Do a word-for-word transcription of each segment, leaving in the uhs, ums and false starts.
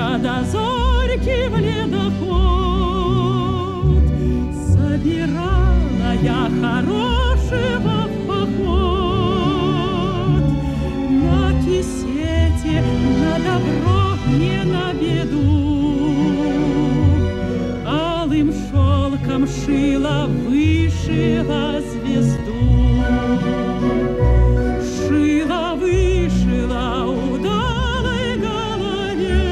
утро до зорьки в ледоход. Собирала я хорошего в поход. На кисете, на добро, не на беду. Алым шелком шила, вышила звезду. Шила, вышила удалой голове.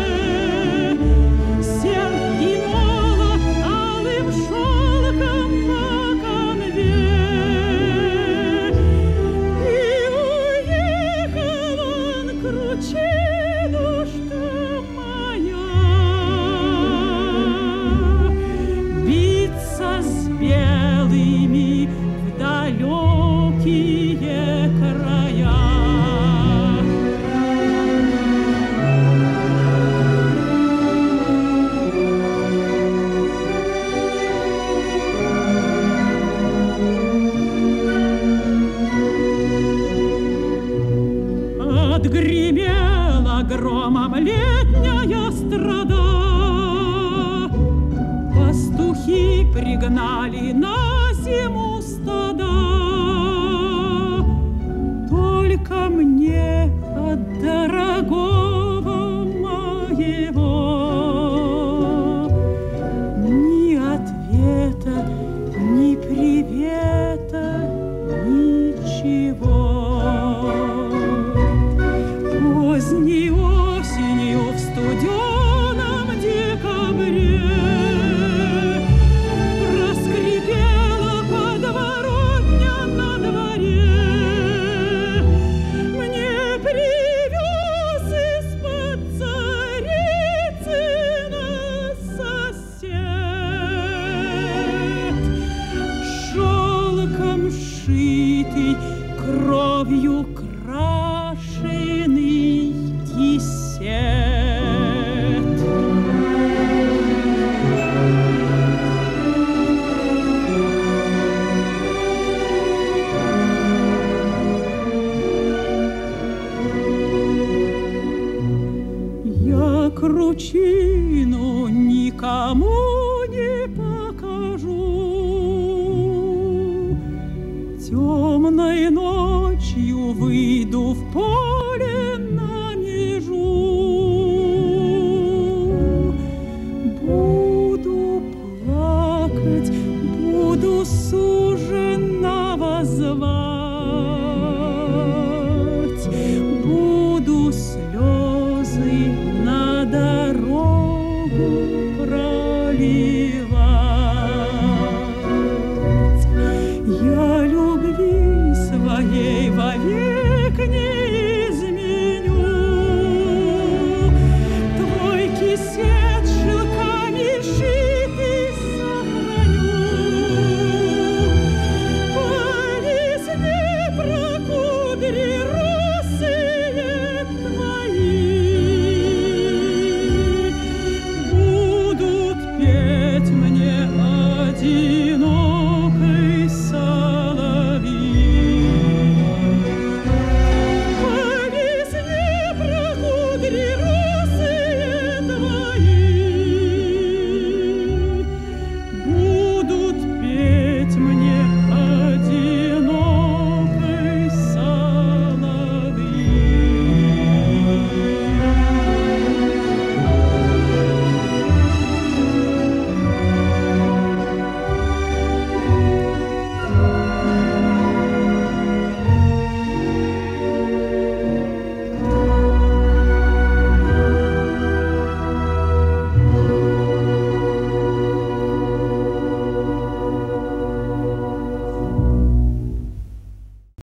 Серп и молот алым шелком по конве. И уехал он, кручинушка моя, биться с белыми в далекие края. Отгремела громом летняя страда. Пастухи пригнали на зиму стада. Только мне от дорогого моего ни ответа, ни привета, ничего. Поздней осенью в студеном декабре проскрипела подворотня на дворе. Мне привез из-под Царицына сосед шелком шитый, кровью крашеный кисет. Я кручину никому не покажу. Темной ночью выйду в поле на межу. Буду плакать, буду суженого звать. Буду слезы на дорогу проливать.